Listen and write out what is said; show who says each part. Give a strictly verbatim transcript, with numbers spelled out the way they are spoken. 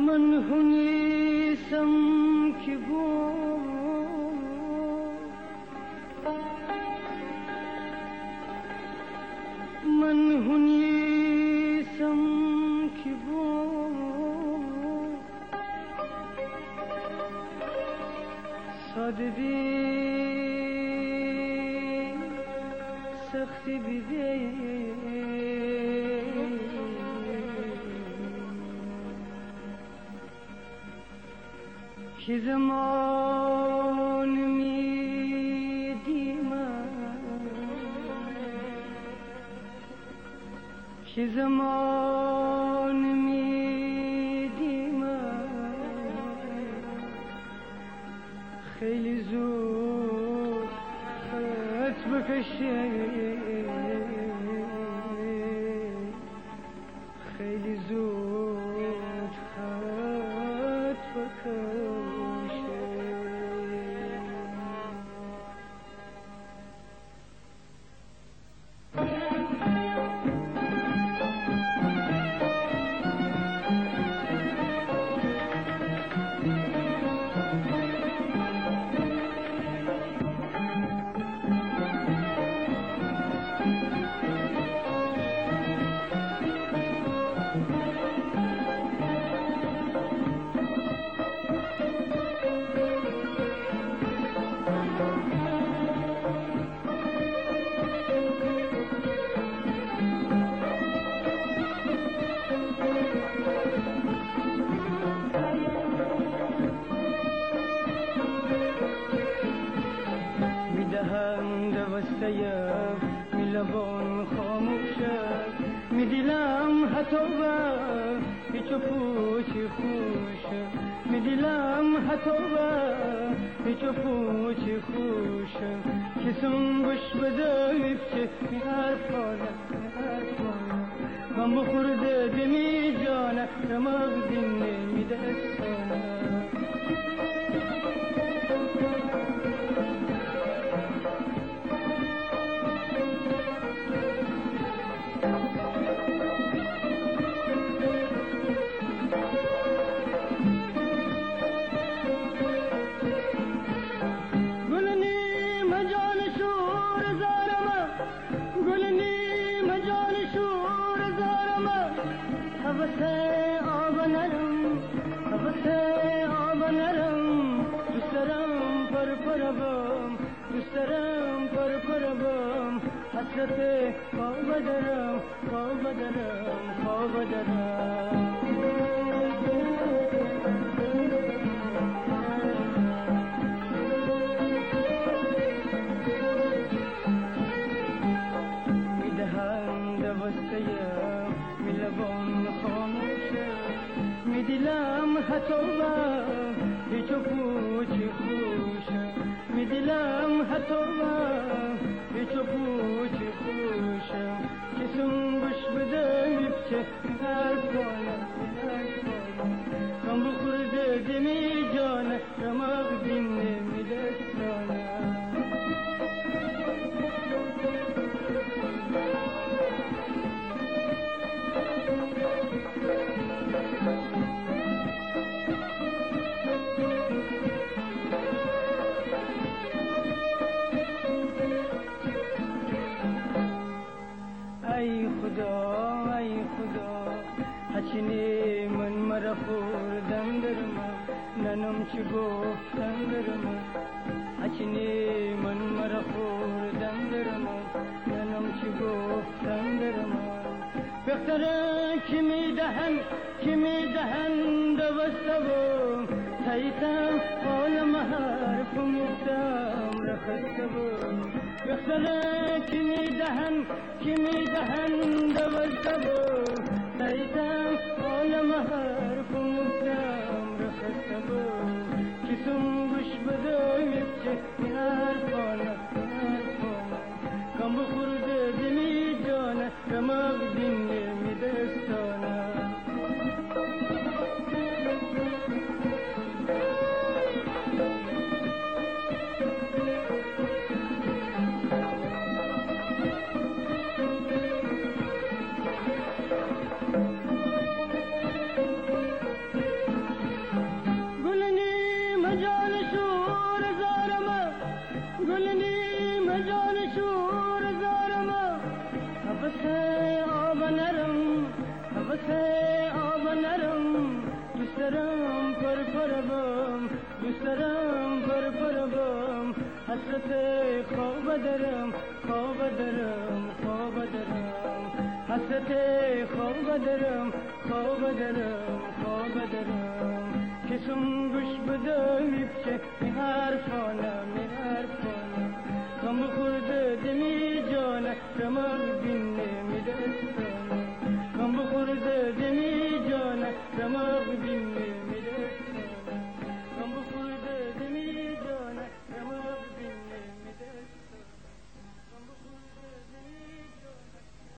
Speaker 1: من هنیسم که بود من هنیسم که بود ساده بی سختی بیده که زمان میدیم که زمان میدیم خیلی زود خط بکشه خیلی زود خط بکشه میلبان خاموشم میدیلم حتی و هیچ پوچی خوشم میدیلم حتی و هیچ پوچی خوشم کسم گوش بده میفچه می حرفانه می حرفانه من بخورده دمی جانه رمق دینه میدستانه havase abanarım havase abanarım düşlerim par parabım düşlerim par parabım hasrete kavbadarım kavbadarım kavbadarım midahanda bastayım milabon میدیلم حتی و هیچ پوچی خوشم میدیلم حتی و هیچ پوچی خوشم کسم گوش بده میپچه هر کنه هر کنه کم بخورده دمی جانه رمق دینه میدستانه ای خدا ای خدا هچینی من مرا خوردن در من ننم چی گفتن در من هچینی من مرا خوردن در من ننم چی گفتن در من بختره کی میدهن کی میدهن دوستم تایتم عالم حرف میتم رخصتم بختره کی میدهن کی میدهن دوستم تایتم عالم حرف میتم رخصتم کسم گوش بده میپچه حرفانه حرفانه کم بخورده دمی جانه رمق دینه میدستانه حسرت آب نرم دوست دارم پر پر بم دوست دارم پر پر بم حسرت خواب دارم خواب دارم خواب دارم حسرت خواب دارم خواب دارم خواب دارم کسم گوش بده میپچه می حرفانم می حرفانم